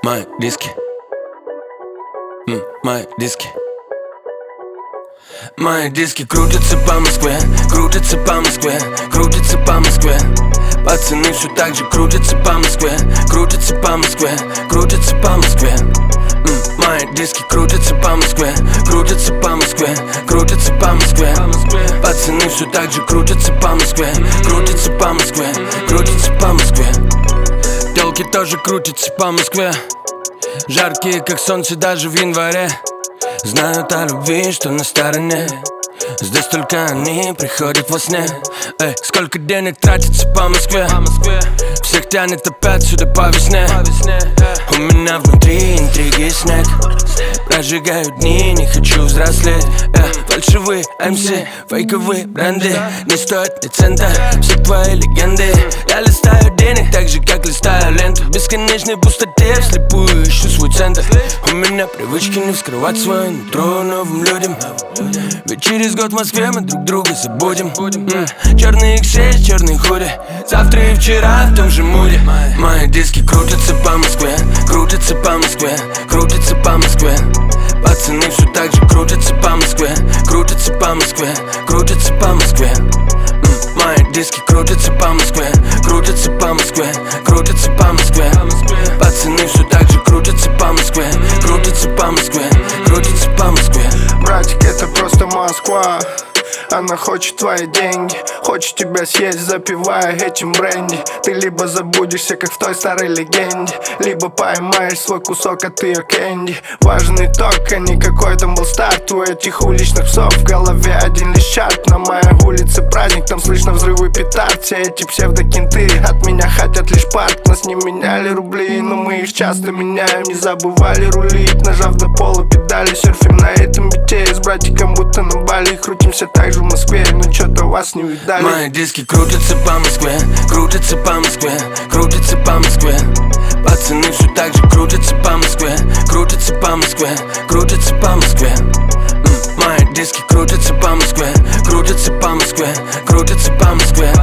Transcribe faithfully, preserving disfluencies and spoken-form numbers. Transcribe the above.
Мои диски, М, мои диски. Мои диски крутятся по Москве, крутятся по Москве, крутятся по Москве. Пацаны все так же крутятся по Москве, крутятся по Москве, крутятся по Москве. М, Мои диски крутятся по Москве, крутятся по Москве, крутятся по Москве. Пацаны все так же крутятся по Москве, крутятся по Москве, крутятся по Москве. Телки тоже крутятся по Москве, жаркие как солнце даже в январе. Знают о любви, что на стороне. Здесь только они приходят во сне. Эй, сколько денег тратится по Москве, всех тянет опять сюда по весне. У меня внутри интриги и снег, прожигаю дни, не хочу взрослеть. э, Фальшивые эм си, фейковые бренды, не стоят ни цента все твои легенды. Я листаю денег так же, как листаю ленту, в бесконечной пустоте вслепую ищу свой центр. У меня привычки не вскрывать свое нутро новым людям, ведь через год в Москве мы друг друга забудем. М-м, черный икс шесть, черный худи, завтра и вчера в том же муде. Мои диски крутятся по Москве, крутятся по Москве, крутятся по Москве. Пацаны все так же крутятся по Москве, крутятся по Москве, крутятся по Москве. М, Мои диски крутятся по Москве, крутятся по Москве, крутятся по Москве. Пацаны все так же крутятся по Москве, крутятся по Москве, крутятся по Москве. Братик, это просто Москва. Она хочет твои деньги, хочет тебя съесть, запивая этим бренди. Ты либо забудешься, как в той старой легенде, либо поймаешь свой кусок от ее кэнди. Важен итог, а не какой там был старт. У этих уличных псов в голове один лишь чарт. На моей улице праздник, там слышно взрывы петард. Все эти псевдокенты от меня хотят лишь парк. Нас не меняли рубли, но мы их часто меняем. Не забывали рулить, нажав на полу педали. Серфим на этом бите с братиком будто на Бали. Крутимся так же в Москве, но чё-то вас не видали. Мои диски крутятся по Москве, крутятся по Москве, крутятся по Москве. Пацаны все так же крутятся по Москве, крутятся по Москве, крутятся по Москве. М, Мои диски крутятся по Москве, крутятся по Москве, крутятся по Москве.